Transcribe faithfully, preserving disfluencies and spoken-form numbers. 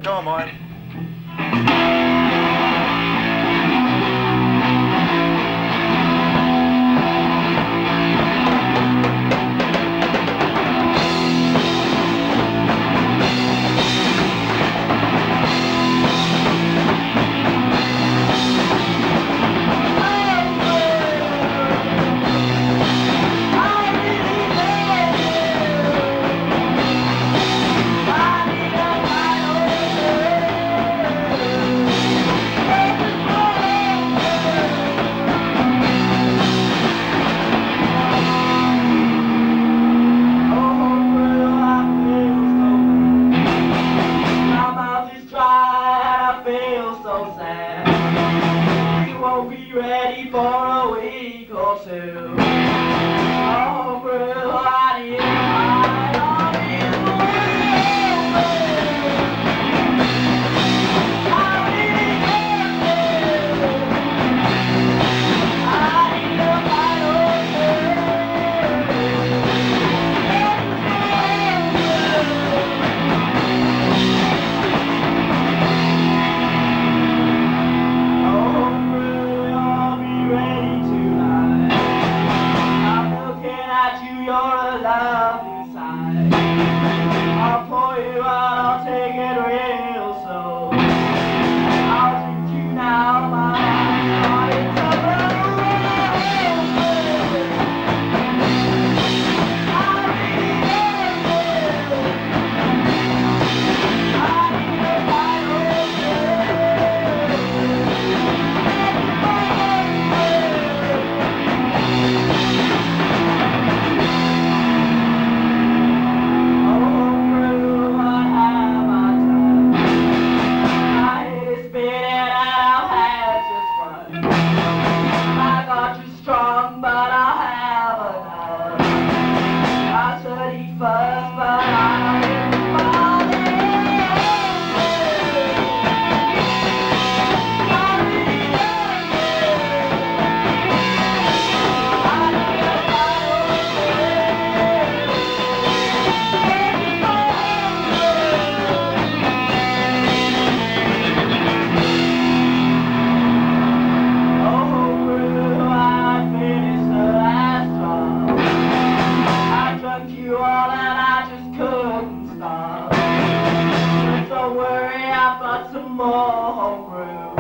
Don't mind. Ready for a week or two. Oh, crew, I need I love you. I need you. I need a final you're a love inside. I'll pour you out, I'll take it real slow. I'll treat you now, my heart is a strong, but I'll have enough. I should eat first, but I didn't bother. You all and I just couldn't stop. Don't worry, I've got some more homebrew.